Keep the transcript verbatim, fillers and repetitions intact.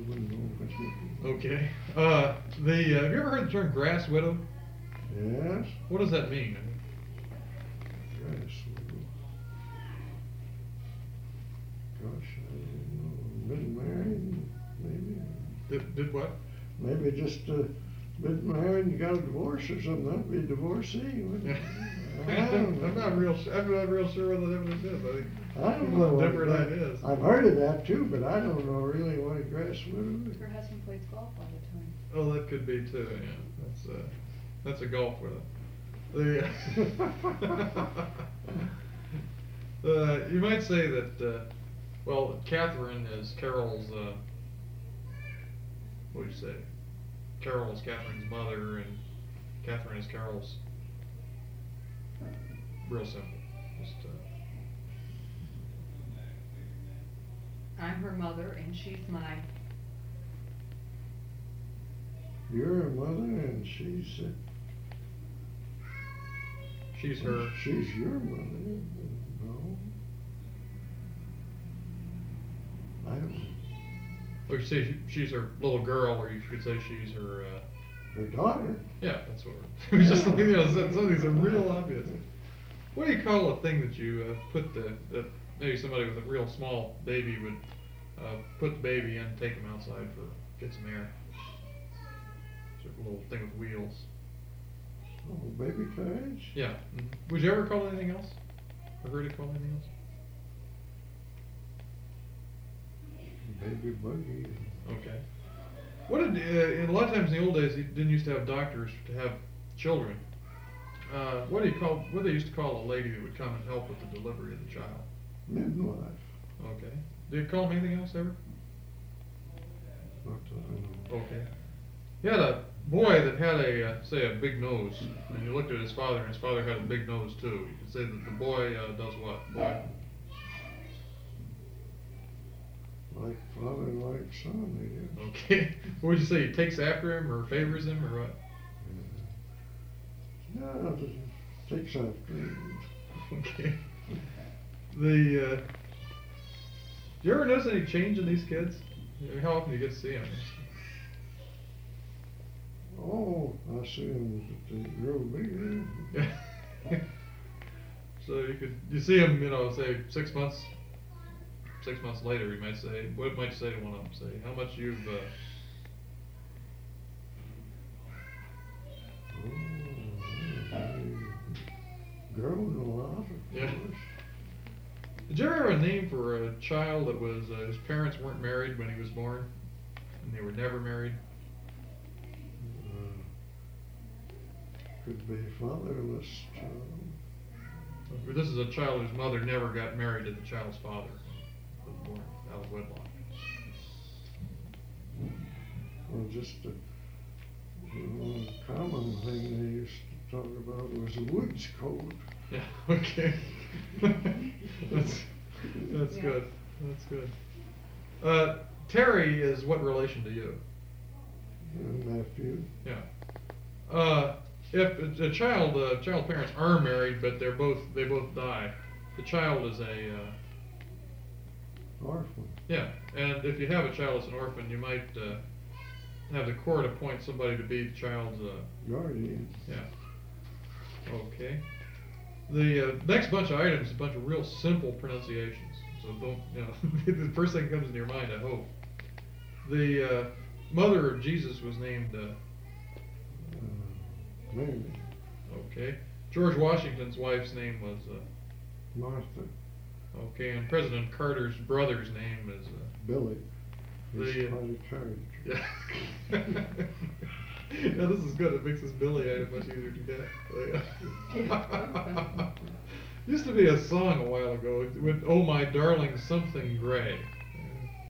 wouldn't know what you Okay. Uh, the uh, have you ever heard the term grass widow? Yes. What does that mean? Grass widow. Gosh, I don't know. Been married, maybe. Did, did what? Maybe just uh, been married and got a divorce or something. That'd be a divorcee. wouldn't it? I don't I'm know. not real. su- I'm not real sure what the difference is. I think I don't know. what different gra- ideas. I've heard of that too, but I don't know really what a grass widow is. Her husband plays golf all the time. Oh, that could be too. Yeah, that's uh, that's a golf widow. The, uh, you might say that. Uh, well, Catherine is Carol's. Uh, what do you say? Carol is Catherine's mother, and Catherine is Carol's. Real simple. Just. Uh, I'm her mother and she's my, You're a mother and she's uh, she's her. she's your mother. No. I don't know. Or you say she, she's her little girl, or you could say she's her. Uh, Her daughter. Yeah, that's what it was just, you know, some some of these are real obvious. What do you call a thing that you uh, put the, that maybe somebody with a real small baby would uh, put the baby in, take him outside for, get some air? Sort of a little thing with wheels. Oh, baby carriage. Yeah. mhm. Would you ever call it anything else? Or heard it called anything else? Baby buggy. Okay. What did, uh, in a lot of times in the old days, you didn't used to have doctors to have children. Uh, what do you call, what they used to call a lady that would come and help with the delivery of the child? Midwife. Okay. Did you call them anything else ever? Not that I know. Okay. You had a boy that had a, uh, say, a big nose, and you looked at his father, and his father had a big nose too. You could say that the boy uh, does what? Boy. Like father, like son, I guess. Okay. What would you say? He takes after him, or favors him, or what? Yeah, it takes after him. Okay. The, uh, do you ever notice any change in these kids? I mean, how often do you get to see them? Oh, I see them that they grow bigger. So you could, you see them, you know, say six months, six months later, you might say, what might you say to one of them? Say, how much you've, uh, Oh, they've grown a lot, of Yeah. course. Did you ever have a name for a child that was, uh, his parents weren't married when he was born, and they were never married? Uh, could be fatherless child. Or this is a child whose mother never got married to the child's father, was born out of wedlock. Well, just a, one common thing they used to talk about was a woods coat. Yeah, okay. That's, that's Yeah. good, that's good. Uh, Terry is what relation to you? A nephew. Yeah. Uh, if a, a child, uh, child parents are married, but they're both, they both die, the child is a, uh, Orphan. yeah, and if you have a child that's an orphan, you might, uh, have the court appoint somebody to be the child's, uh, Guardian. yeah. Okay. The uh, next bunch of items is a bunch of real simple pronunciations, so don't, you know, the first thing that comes into your mind, I hope. The uh, mother of Jesus was named, uh, Uh, Mary. okay. George Washington's wife's name was, uh, Martha. okay, and President Carter's brother's name is, uh, Billy. He's The, uh, quite a character. yeah. Yeah, this is good. It makes this Billy item much easier to get. Used to be a song a while ago with "Oh My Darling Something Gray."